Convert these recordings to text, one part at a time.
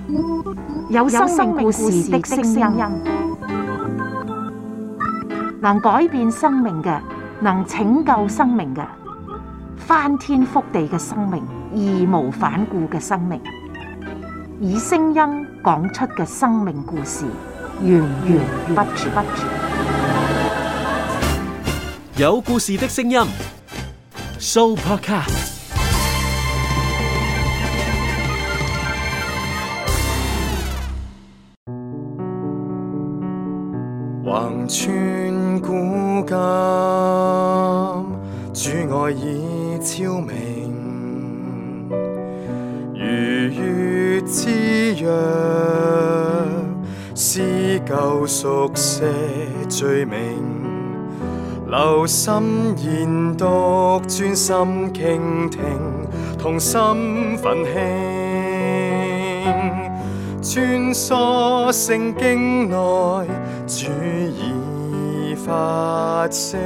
有生命故事的聲音，能改變生命嘅，能拯救生命嘅，翻天覆地嘅生命，義無反顧嘅生命，以聲音講出嘅生命故事，源源不絕。 有故事的聲音 ，Sooopodcast。 橫穿古今，主愛已超明，如月之約，撕舊熟寫罪名，留心研讀，專心傾聽，同心奮興，穿梭聖經內，主已發聲，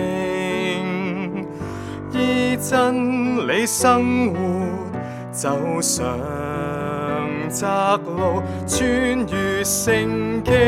依真理生活，走上窄路，穿越聖經。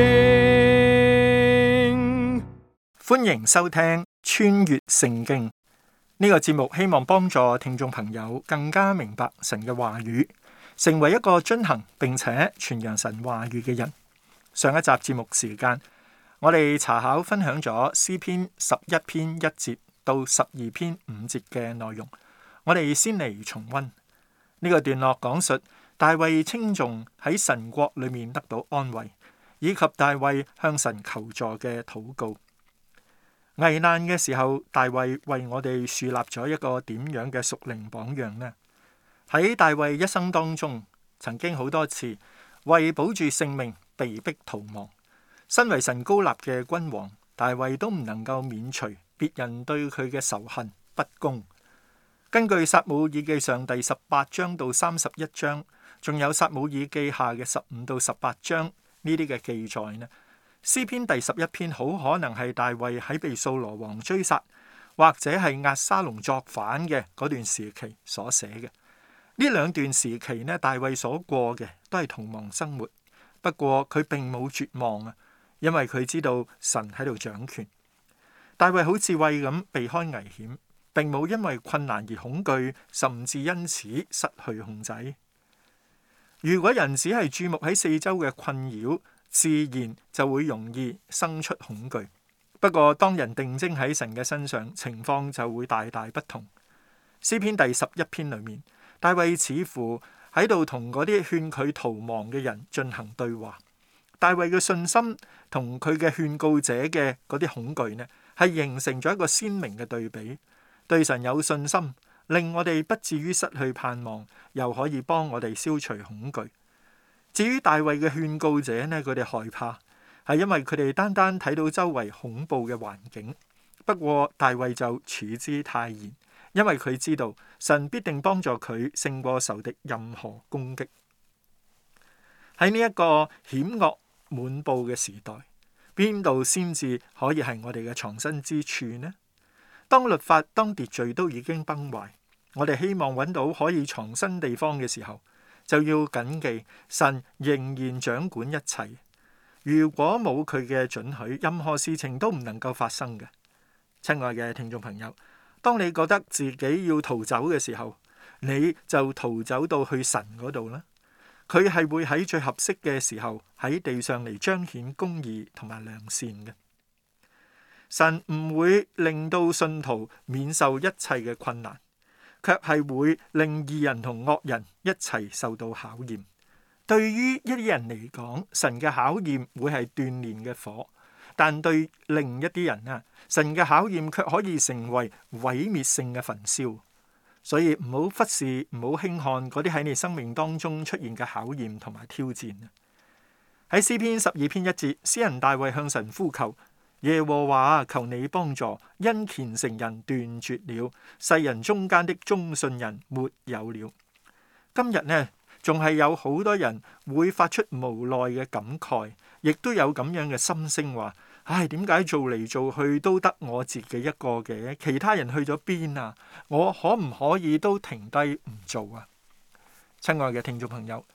歡迎收聽穿越聖經呢個節目，希望幫助聽眾朋友更加明白神嘅話語，成為一個遵行並且傳揚神話語嘅人。上一集節目時間，我哋查考分享咗詩篇11篇1節到12篇5節嘅內容。我哋先嚟重溫呢個段落，講述大衛稱頌喺神國裏面得到安慰，以及大衛向神求助嘅禱告。危難嘅時候，大衛為我哋樹立咗一個點樣嘅屬靈榜樣呢？喺大衛一生當中，曾經好多次為保住性命被迫逃亡。身為神膏立嘅君王，大衛都唔能夠免除別人對佢嘅仇恨不公。根據撒母耳記上第18章到31章，仲有撒母耳記下嘅15到18章呢啲嘅記載呢，詩篇第11篇好可能係大衛喺被掃羅王追殺，或者係押沙龍作反嘅嗰段時期所寫嘅。呢兩段時期呢，大衛所過嘅都係逃亡生活，不過佢並冇絕望啊，因為佢知道神喺度掌權。大衛好智慧咁避開危險，並冇因為困難而恐懼，甚至因此失去控制。如果人只係注目喺四周嘅困擾，自然就會容易生出恐懼。不過當人定睛喺神嘅身上，情況就會大大不同。詩篇第11篇裏面，大衛似乎喺度同嗰啲勸佢逃亡嘅人進行對話。大衛嘅信心同佢嘅勸告者嘅嗰啲恐懼呢，係形成咗一個鮮明嘅對比。對神有信心，令我哋不至於失去盼望，又可以幫我哋消除恐懼。至於大衛嘅勸告者呢，佢哋害怕，係因為佢哋單單睇到周圍恐怖嘅環境。不過大衛就處之泰然，因為佢知道神必定幫助佢勝過仇敵任何攻擊。喺呢一個險惡滿布嘅時代，邊度先至可以係我哋嘅藏身之處呢？當律法、當秩序都已經崩壞，我哋希望揾到可以藏身地方嘅時候，就要謹記神仍然掌管一切。如果冇佢嘅准許，任何事情都唔能夠發生嘅。親愛嘅聽眾朋友，當你覺得自己要逃走嘅時候，你就逃走到去神嗰度啦。佢係會喺最合適嘅時候喺地上嚟彰顯公義同埋良善嘅。神唔會令到信徒免受一切嘅困難，卻係會令義人同惡人一齊受到考驗。對於一啲人嚟講，神嘅考驗會係鍛煉嘅火，但對另一啲人啊，神嘅考驗卻可以成為毀滅性嘅焚燒。所以唔好忽視，唔好輕看嗰啲喺你生命當中出現嘅考驗同埋挑戰。喺詩篇12篇1節，詩人大衛向神呼求：耶和華，求你幫助，因虔誠人斷絕了，世人中間的忠信人沒有了。今日呢，仲係有好多人會發出無奈嘅感慨，亦都有咁樣嘅心聲話：唉，點解做嚟做去都得我自己一個嘅？其他人去咗邊啊？我可唔可以都停低唔做啊？親愛嘅聽眾朋友，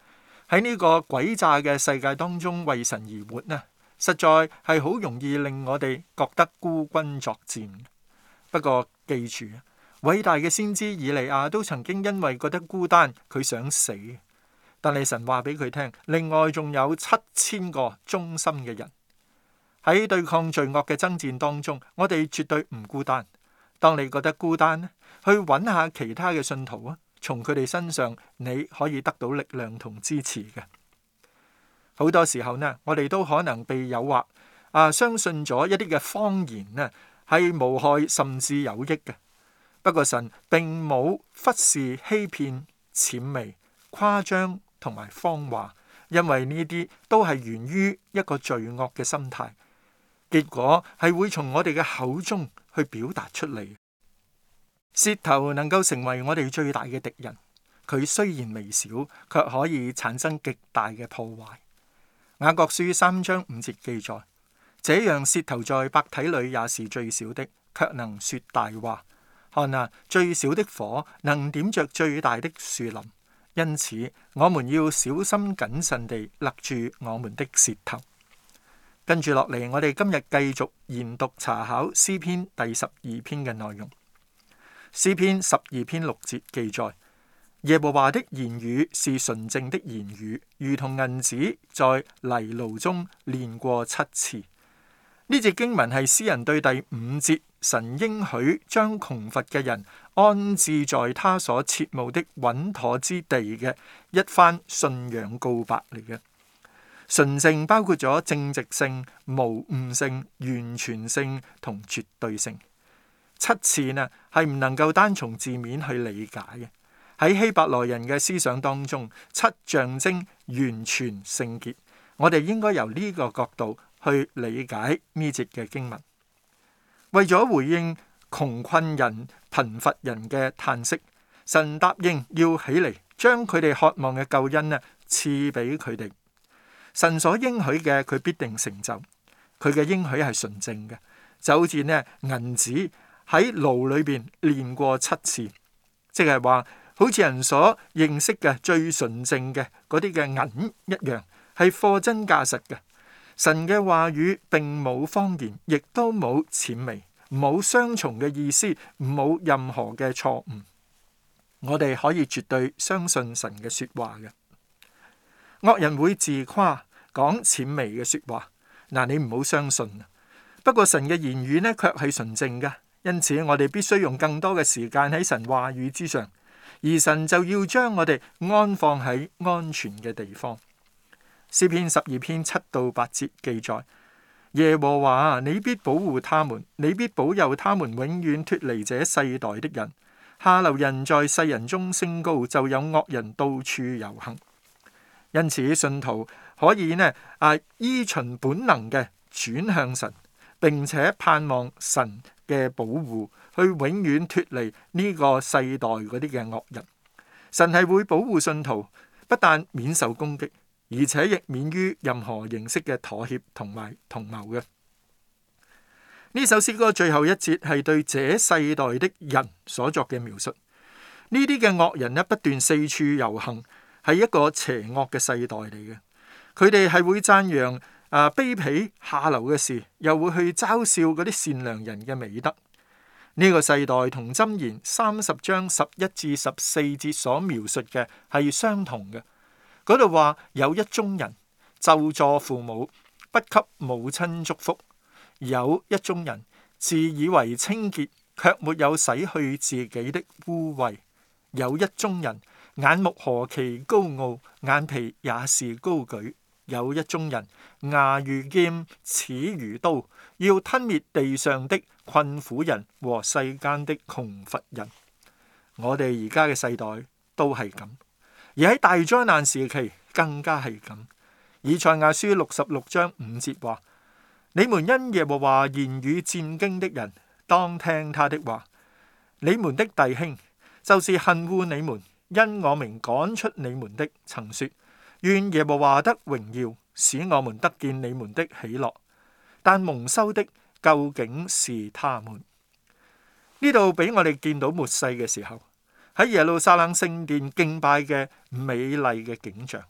喺呢個詭詐嘅世界當中為神而活呢，實在係好容易令我哋覺得孤軍作戰。不過記住，偉大嘅先知以利亞都曾經因為覺得孤單，佢想死。但係神話俾佢聽，另外仲有7000個忠心嘅人喺對抗罪惡嘅爭戰當中，我哋絕對唔孤單。當你覺得孤單呢，去揾下其他嘅信徒啊，從佢哋身上你可以得到力量同支持嘅。好多時候呢，我哋都可能被誘惑相信咗一啲嘅謊言呢，係無害甚至有益嘅。不過神並冇忽視欺騙、諂媚、誇張同埋謊話，因為呢啲都係源於一個罪惡嘅心態，結果係會從我哋嘅口中去表達出嚟。舌頭能夠成為我哋最大嘅敵人，佢雖然微小，卻可以產生極大嘅破壞。雅各書3章5節記載：這樣舌頭在百體裏也是最小的，卻能說大話。看啊，最小的火能點着最大的樹林。因此，我們要小心謹慎地勒住我們的舌頭。跟住落嚟，我哋今日繼續研讀查考詩篇第12篇嘅內容。詩篇12篇6節記載：耶和華的言語是純正的言語，如同銀子在泥爐中煉過7次。呢節經文係詩人對第5節神應許將窮乏嘅人安置在他所切慕的穩妥之地嘅一番信仰告白嚟嘅。純正包括咗正直性、無誤性、完全性同絕對性。7次呢係唔能夠單從字面去理解嘅。喺希伯來人嘅思想當中，7象徵完全聖潔。我哋應該由呢個角度去理解呢節嘅經文。為咗回應窮困人、貧乏人嘅嘆息，神答應要起嚟，將佢哋渴望嘅救恩呢賜俾佢哋。神所應許嘅，佢必定成就。佢嘅應許係純正嘅，就好似呢銀子喺爐裏邊煉過7次，即係話好似人所認識嘅最純正嘅嗰啲嘅銀一樣，係貨真價實嘅。神嘅話語並冇謊言，亦都冇諂媚，冇雙重嘅意思，冇任何嘅錯誤。我哋可以絕對相信神嘅說話嘅。惡人會自誇講諂媚嘅說話，你唔好相信。不過神嘅言語呢，卻係純正嘅，因此我哋必須用更多嘅時間喺神話語之上，而神就要將我哋安放喺安全嘅地方。詩篇12篇7到8節記載：耶和華，你必保護他們，你必保佑他們永遠脫離這世代的人。下流人在世人中升高，就有惡人到處遊行。因此，信徒可以依循本能嘅轉向神，並且盼望神嘅保護，去永遠脫離呢個世代嗰啲嘅惡人。神係會保護信徒，不但免受攻擊，而且亦免於任何形式嘅妥協同埋同謀嘅。呢首詩歌最後一節係對這世代的人所作嘅描述。呢啲嘅惡人不斷四處遊行，係一個邪惡嘅世代嚟嘅。佢哋係會讚揚卑鄙下流嘅事，又會去嘲笑嗰啲善良人嘅美德。呢個世代同箴言30章11至14節所描述嘅係相同嘅。嗰度話有一宗人咒詛父母，不給母親祝福；有一宗人自以為清潔，卻沒有洗去自己的污穢；有一宗人眼目何其高傲，眼皮也是高舉；有一宗人牙如劍，齒如刀，要吞滅地上的困苦人和世間的窮乏人。我哋而家嘅世代都係咁。而喺大災難時期更加係咁。以賽亞書66章5節話：你們因耶和華言語戰驚的人，當聽他的話。你們的弟兄，就是恨惡你們，因我名趕出你們的，曾說：願耶和華得榮耀，使我們得見你們的喜樂。但蒙羞的究竟是他們。呢度俾我哋見到末世嘅時候，喺耶路撒冷聖殿敬拜嘅美麗嘅景象。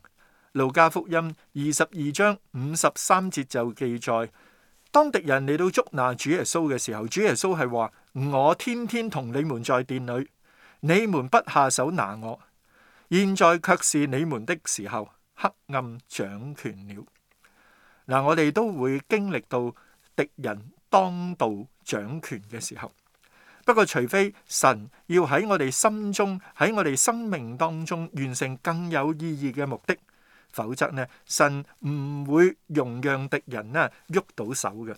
路加福音22章53節就記載，當敵人嚟到捉拿主耶穌嘅時候，主耶穌係話：我天天同你們在殿裏，你們不下手拿我，現在卻是你們的時候，黑暗掌權了。嗱，我哋都會經歷到敵人當道掌權嘅時候，不過除非神要喺我哋心中、喺我哋生命當中完成更有意義嘅目的，否則呢，神唔會容讓敵人呢喐到手嘅。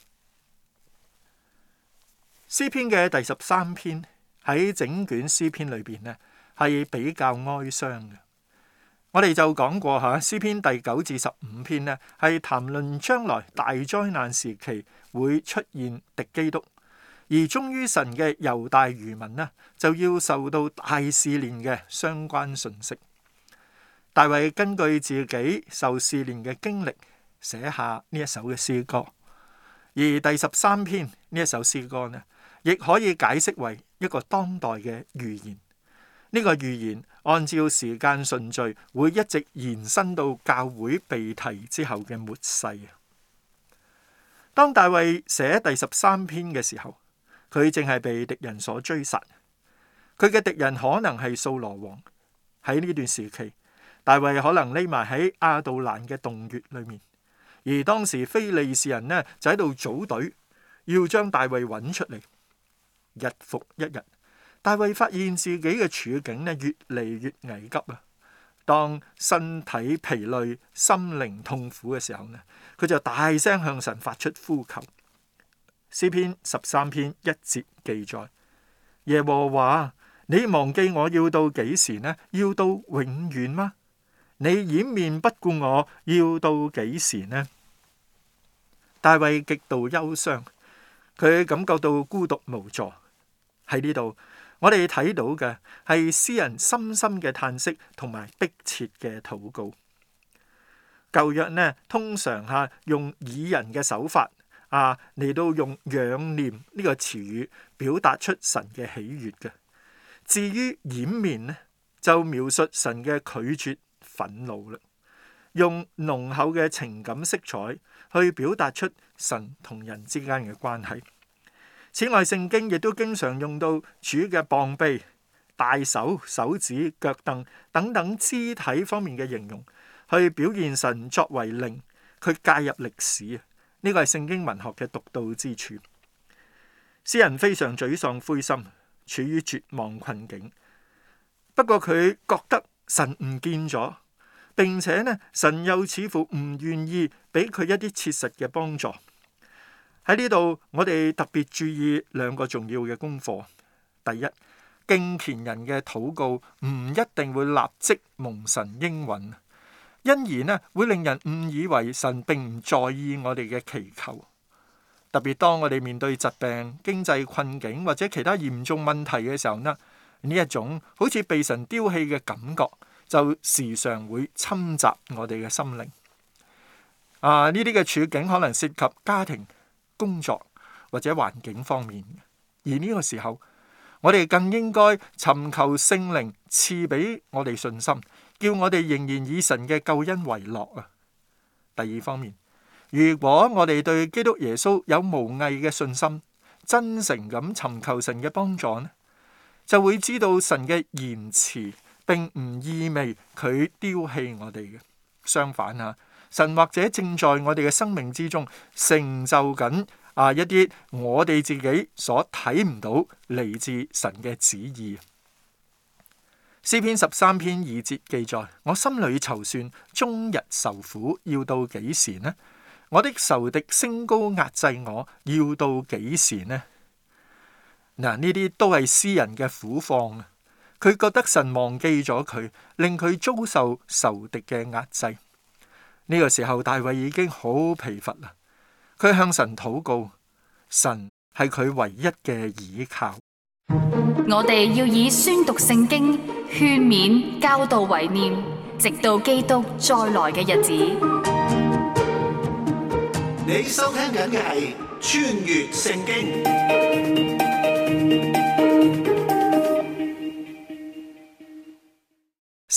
詩篇嘅第13篇喺整卷詩篇裏邊呢係比較哀傷嘅。我哋就講過吓，詩篇第9至15篇呢係談論將來大災難時期會出現敵基督，而忠於神嘅猶大餘民呢就要受到大試煉嘅相關信息。大衛根據自己受試煉嘅經歷寫下呢一首嘅詩歌，而第13篇呢一首詩歌呢，亦可以解釋為一個當代嘅預言。呢個預言按照時間順序會一直延伸到教會被提之後嘅末世。當大衛寫第13篇嘅時候，佢正係被敵人所追殺，佢嘅敵人可能係掃羅王。喺呢段時期，大衛可能匿埋喺亞杜蘭嘅洞穴裏面，而當時非利士人呢就喺度組隊要將大衛揾出嚟。日復一日，大衛發現自己嘅處境呢越嚟越危急啊！當身體疲累、心靈痛苦嘅時候呢，佢就大聲向神發出呼求。詩篇13篇1節記載：耶和華，你忘記我要到幾時呢？要到永遠嗎？你掩面不顧我要到幾時呢？大衛極度憂傷，佢感覺到孤獨無助。喺呢度，我哋睇到嘅係詩人深深嘅嘆息同埋迫切嘅禱告。舊約呢，通常用擬人嘅手法嚟到用仰念呢個詞語表達出神嘅喜悅嘅。至於掩面呢，就描述神嘅拒絕、憤怒啦，用濃厚嘅情感色彩去表達出神同人之間嘅關係。此外，聖經亦都經常用到主嘅膀臂、大手、手指、腳凳等等肢體方面嘅形容，去表現神作為靈，佢介入歷史。呢個係聖經文學嘅獨到之處。詩人非常沮喪灰心，處於絕望困境。不過佢覺得神唔見咗，並且呢，神又似乎唔願意俾佢一啲切實嘅幫助。喺呢度，我哋特別注意兩個重要嘅功課。第一，敬虔人嘅禱告唔一定會立即蒙神應允，因而呢會令人誤以為神並唔在意我哋嘅祈求。特別當我哋面對疾病、經濟困境或者其他嚴重問題嘅時候呢一種好似被神丟棄嘅感覺就時常會侵襲我哋嘅心靈。呢啲嘅處境可能涉及家庭、工作或者環境方面，而呢個時候我哋更應該尋求聖靈賜俾我哋信心，叫我哋仍然以神嘅救恩為樂啊。第二方面，如果我哋對基督耶穌有無偽嘅信心，真誠咁尋求神嘅幫助呢，就會知道神嘅言辭並唔意味佢丟棄我哋嘅。相反神或者正在我哋嘅生命之中成就緊一啲我哋自己所睇唔到嚟自神嘅旨意。詩篇13篇2節記載：我心裏籌算，終日受苦，要到幾時呢？我的仇敵升高壓制我，要到幾時呢？呢啲都係詩人嘅苦況。佢覺得神忘記咗佢，令佢遭受仇敵嘅壓制。呢個時候，大衛已經好疲乏啦。佢向神禱告，神係佢唯一嘅倚靠。 我哋要以宣讀聖經、勸勉、教導為念，直到基督再來嘅日子。 你收聽緊嘅係穿越聖經。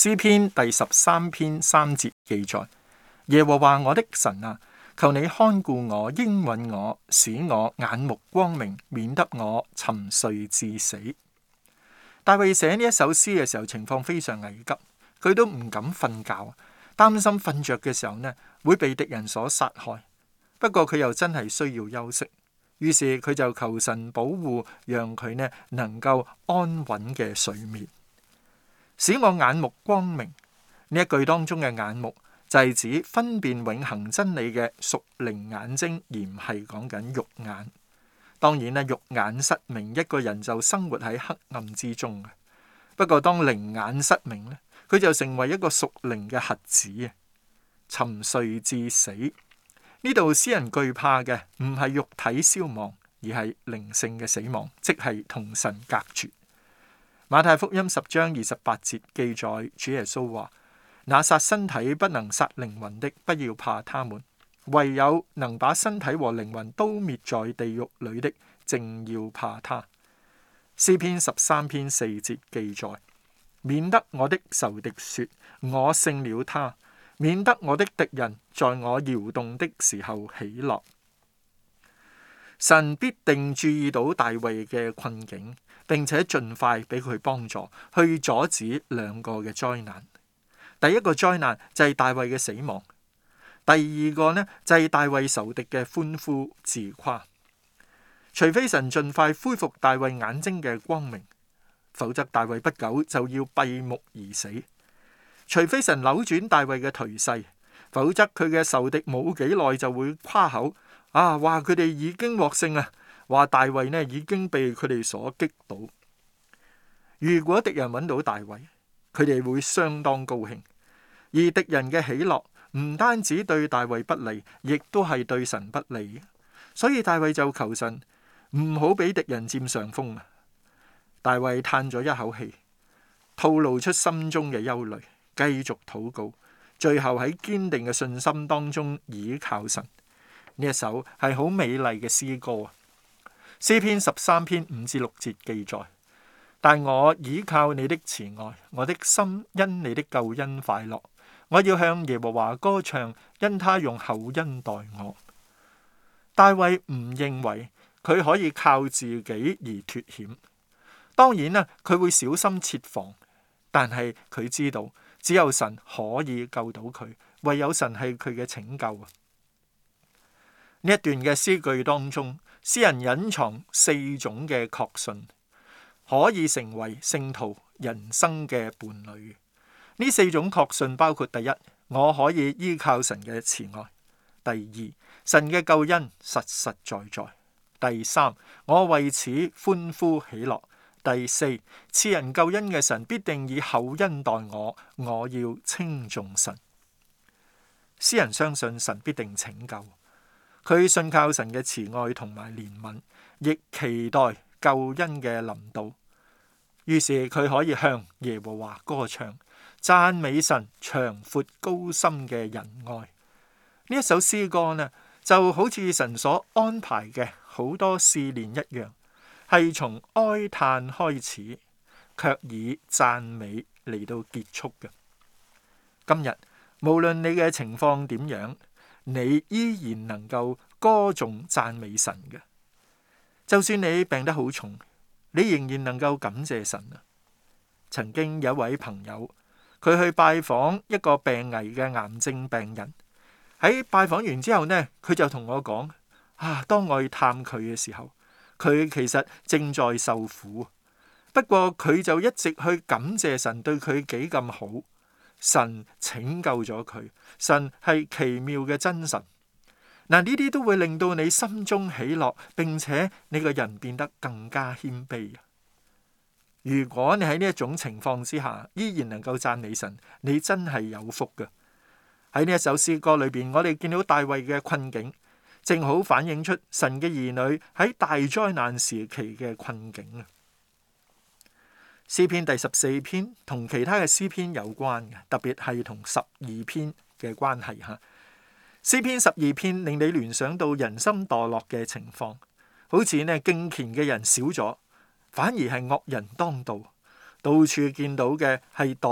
詩篇第13篇3節記載：耶和華我的神啊，求你看顧我，應允我，使我眼目光明，免得我沉睡至死。大衛寫呢一首詩嘅時候，情況非常危急，佢都唔敢瞓覺，擔心瞓着嘅時候呢會被敵人所殺害。不過佢又真係需要休息，於是佢就求神保護，讓佢呢能夠安穩嘅睡眠。使我眼目光明，呢一句當中嘅眼目就係指分辨永恆真理嘅屬靈眼睛，而唔係講緊肉眼。當然啦，肉眼失明，一個人就生活喺黑暗之中。不過當靈眼失明咧，佢就成為一個屬靈嘅瞎子，沉睡至死。呢度詩人懼怕嘅唔係肉體消亡，而係靈性嘅死亡，即係同神隔絕。馬太福音10章28節記載，主耶穌話：那殺身體不能殺靈魂的，不要怕他們；唯有能把身體和靈魂都滅在地獄裏的，正要怕他。詩篇13篇4節記載：免得我的仇敵說我勝了他，免得我的敵人在我搖動的時候喜樂。神必定注意到大衛嘅困境，並且盡快俾佢幫助，去阻止兩個嘅災難。第一個災難就係大衛嘅死亡，第二個呢就係大衛仇敵嘅歡呼自誇。除非神盡快恢復大衛眼睛嘅光明，否則大衛不久就要閉目而死。除非神扭轉大衛嘅頹勢，否則佢嘅仇敵冇幾耐就會誇口話佢哋已經獲勝啊，話大衛呢已經被佢哋所擊倒。如果敵人揾到大衛，佢哋會相當高興，而敵人嘅喜樂唔單止對大衛不利，亦都係對神不利。所以大衛就求神唔好俾敵人佔上風啊！大衛嘆咗一口氣，吐露出心中嘅憂慮，繼續禱告，最後喺堅定嘅信心當中倚靠神。呢一首係好美麗嘅詩歌啊！詩篇13篇5至6節記載：但我倚靠你的慈愛，我的心因你的救恩快樂。我要向耶和華歌唱，因他用厚恩待我。大衛唔認為佢可以靠自己而脫險，當然啦，佢會小心設防，但係佢知道只有神可以救到佢，唯有神係佢嘅拯救啊！呢一段嘅詩句當中，詩人隱藏4種嘅確信，可以成為聖徒人生嘅伴侶。呢4種確信包括：第一，我可以依靠神嘅慈愛；第二，神嘅救恩實實在在；第三，我為此歡呼喜樂；第四，賜人救恩嘅神必定以厚恩待我，我要稱頌神。詩人相信神必定拯救。佢信靠神嘅慈愛同埋憐憫，亦期待救恩嘅臨到。於是佢可以向耶和華歌唱，讚美神長闊高深嘅仁愛。呢一首詩歌呢，就好似神所安排嘅好多試煉一樣，係從哀嘆開始，卻以讚美嚟到結束嘅。今日無論你嘅情況點樣，你依然能夠歌頌讚美神嘅。就算你病得好重，你仍然能夠感謝神啊！曾經有一位朋友，佢去拜訪一個病危嘅癌症病人。喺拜訪完之後呢，佢就同我講：當我去探佢嘅時候，佢其實正在受苦，不過佢就一直去感謝神對佢幾咁好。神拯救咗佢，神係奇妙嘅真神。嗱，呢啲都會令到你心中喜樂，並且你個人變得更加謙卑。如果你喺呢一種情況之下，依然能夠讚美神，你真係有福㗎。喺呢一首詩歌裏邊，我哋見到大衛嘅困境，正好反映出神嘅兒女喺大災難時期嘅困境啊。詩篇第14篇同其他嘅詩篇有關嘅，特別係同12篇嘅關係吓。詩篇12篇令你聯想到人心墮落嘅情況，好似呢敬虔嘅人少咗，反而係惡人當道，到處見到嘅係墮落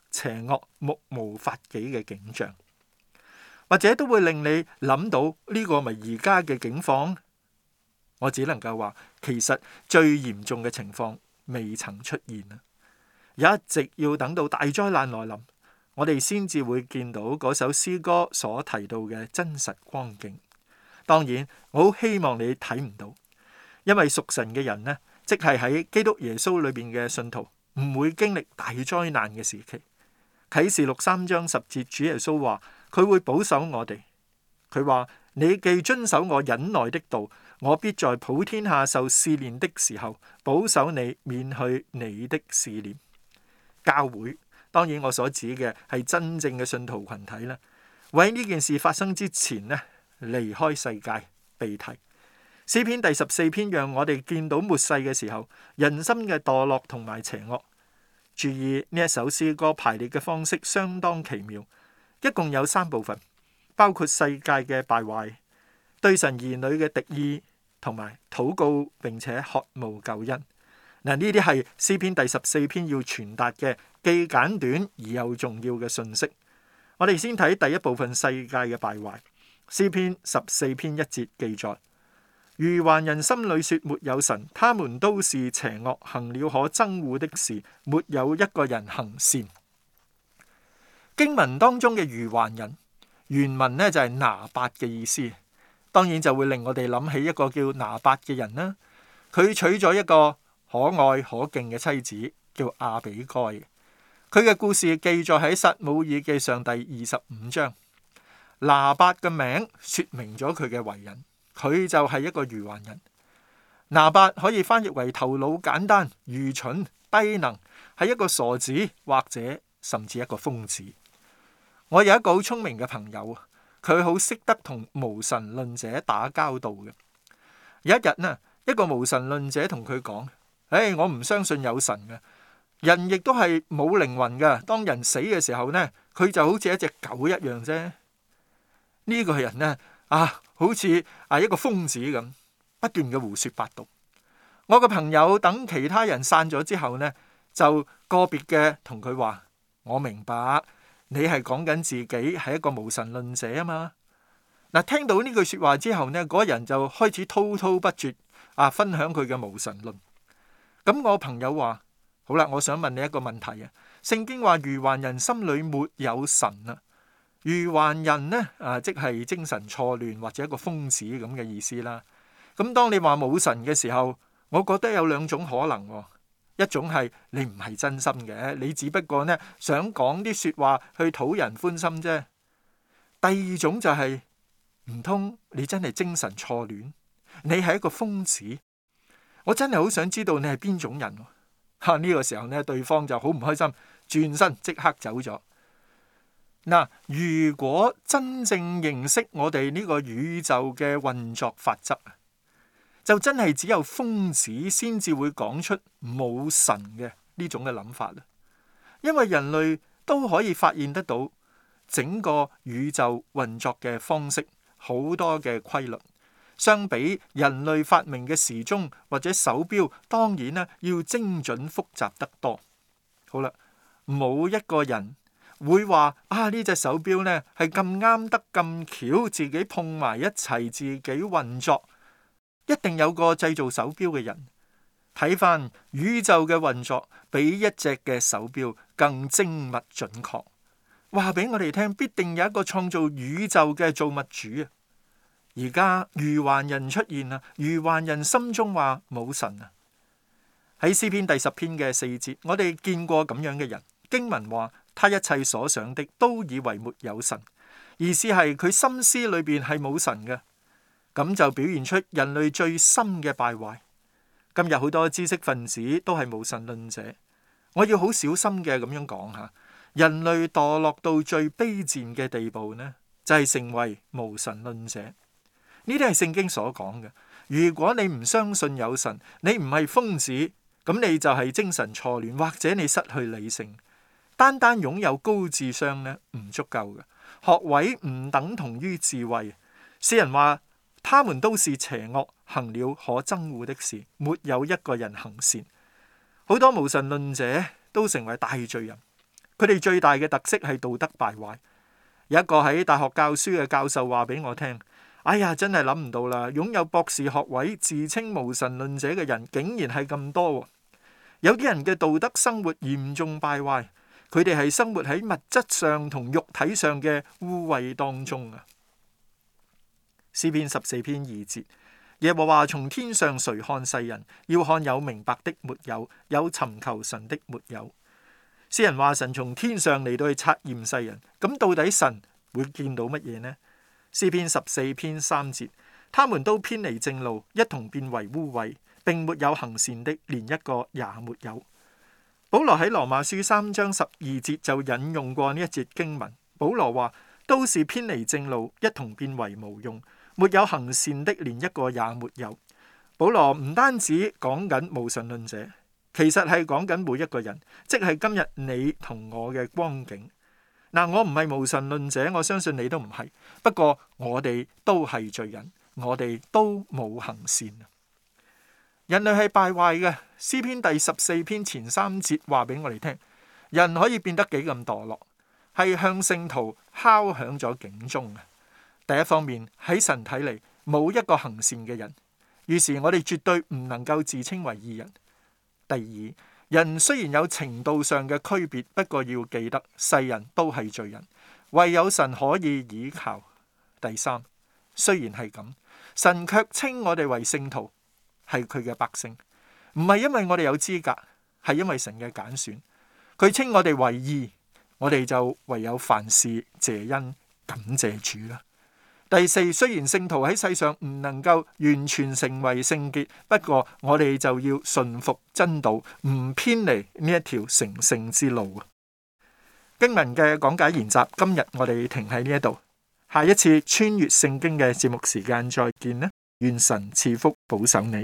邪惡、目無法紀嘅景象，或者都會令你諗到呢個咪而家嘅境況。我只能夠話，其實最嚴重嘅情況未曾出現啊！一直要等到大災難來臨，我哋先至會見到嗰首詩歌所提到嘅真實光景。當然，我好希望你睇唔到，因為屬神嘅人呢，即係喺基督耶穌裏邊嘅信徒，唔會經歷大災難嘅時期。啟示錄3章10節，主耶穌話佢會保守我哋。佢話：你既遵守我忍耐的道，我必在普天下受試煉的時候保守你，免去你的試煉。教會，當然我所指嘅係真正嘅信徒群體啦。為呢件事發生之前呢，離開世界被提。詩篇第14篇讓我哋見到末世嘅時候人心嘅墮落同埋邪惡。注意呢一首詩歌排列嘅方式相當奇妙，一共有3部分，包括世界嘅敗壞、對神兒女嘅敵意同埋禱告並且渴慕救恩。嗱，呢啲係詩篇第14篇要傳達嘅既簡短而又重要嘅信息。我哋先睇第一部分世界嘅敗壞。詩篇14篇1節記載：愚頑人心裏說沒有神，他們都是邪惡，行了可憎惡的事，沒有一個人行善。經文當中嘅愚頑人，原文呢就係拿八嘅意思，當然就會令我哋諗起一個叫拿八嘅人啦。佢娶咗一個可愛可敬嘅妻子，叫亞比該。佢嘅故事記載喺撒母耳記上第25章。拿八嘅名說明咗佢嘅為人，佢就係一個愚頑人。拿八可以翻譯為頭腦簡單、愚蠢、低能，係一個傻子或者甚至一個瘋子。我有一個好聰明嘅朋友，佢好識得同無神論者打交道嘅。有一日呢，一個無神論者同佢講：我唔相信有神嘅，人亦都係冇靈魂嘅。當人死嘅時候呢，佢就好似一隻狗一樣啫。呢個人呢，好似一個瘋子咁，不斷嘅胡說八道。我個朋友等其他人散咗之後呢，就個別嘅同佢話：我明白你係講緊自己係一個無神論者啊嘛。嗱，聽到呢句說話之後呢，嗰人就開始滔滔不絕分享佢嘅無神論。咁我朋友話：好啦，我想問你一個問題啊。聖經話愚頑人心裏沒有神啊。愚頑人呢，即係精神錯亂或者一個瘋子咁嘅意思啦。咁當你話冇神嘅時候，我覺得有2種可能。一種係你唔係真心嘅，你只不過呢想講啲說話去討人歡心啫。第二種就係唔通你真係精神錯亂，你係一個瘋子。我真係好想知道你係邊種人。呢個時候呢，對方就好唔開心，轉身即刻走咗。嗱，如果真正認識我哋呢個宇宙嘅運作法則，就真係只有瘋子先至會講出冇神嘅呢種嘅諗法啦。因為人類都可以發現得到整個宇宙運作嘅方式，好多嘅規律。相比人類發明嘅時鐘或者手錶，當然啦要精準複雜得多。好啦，冇一個人會話呢隻手錶呢係咁啱得咁巧，自己碰埋一齊，自己運作。一定有個製造手錶嘅人睇返宇宙嘅運作，比一隻嘅手錶更精密準確。話俾我哋聽，必定有一個創造宇宙嘅造物主啊！而家愚頑人出現啦，愚頑人心中話冇神啊！喺詩篇第10篇嘅4節，我哋見過咁樣嘅人。經文話：他一切所想的都以為沒有神，意思係佢心思裏邊係冇神嘅。咁就表現出人類最深嘅敗壞。今日好多知識分子都係無神論者，我要好小心嘅咁樣講下，人類墮落到最卑賤嘅地步呢，就係成為無神論者。呢啲係聖經所講嘅。如果你唔相信有神，你唔係瘋子，咁你就係精神錯亂，或者你失去理性。單單擁有高智商呢，唔足夠嘅，學位唔等同於智慧。詩人話：他們都是邪惡，行了可憎惡的事，沒有一個人行善。好多無神論者都成為大罪人， 佢哋最大嘅特色係道德敗壞。有一個喺大學教書嘅教授話俾我聽：哎呀，真係諗唔到啦！擁有博士學位、自稱無神論者嘅人，竟然係咁多喎。有啲人嘅道德生活嚴重敗壞，佢哋係生活喺物質上同肉體上嘅污穢當中啊。詩篇14篇2節，耶和華從天上垂看世人，要看有明白的沒有，有尋求神的沒有。詩人話神從天上嚟到去察驗世人，咁到底神會見到乜嘢呢？詩篇14篇3節，他們都偏離正路，一同變為污穢，並沒有行善的，連一個也沒有。保羅喺羅馬書3章12節就引用過呢一節經文。保羅話都是偏離正路，一同變為無用，沒有行善的，連一個也沒有。保羅唔單止講緊無神論者，其實係講緊每一個人，即係今日你同我嘅光景。嗱，我唔係無神論者，我相信你都唔係。不過我哋都係罪人，我哋都冇行善。人類係敗壞嘅。詩篇第14篇前3節話俾我哋聽，人可以變得幾咁墮落，係向聖徒敲響咗警鐘。第一方面，喺神睇嚟冇一個行善嘅人，於是我哋絕對唔能夠自稱為義人。第二，人雖然有程度上嘅區別，不過要記得世人都係罪人，唯有神可以倚靠。第三，雖然係咁，神卻稱我哋為聖徒，係佢嘅百姓，唔係因為我哋有資格，係因為神嘅揀選。佢稱我哋為義，我哋就唯有凡事謝恩感謝主啦。第四，雖然聖徒喺世上唔能夠完全成為聖潔，不過我哋就要順服真道，唔偏離呢一條成聖之路啊。經文嘅講解研習，今日我哋停喺呢一度，下一次穿越聖經嘅節目時間再見啦。願神賜福保守你。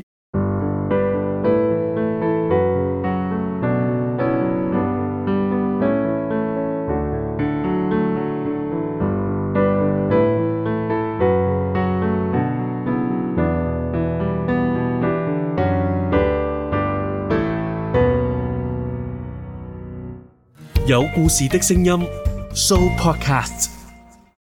有故事的聲音 Show Podcast。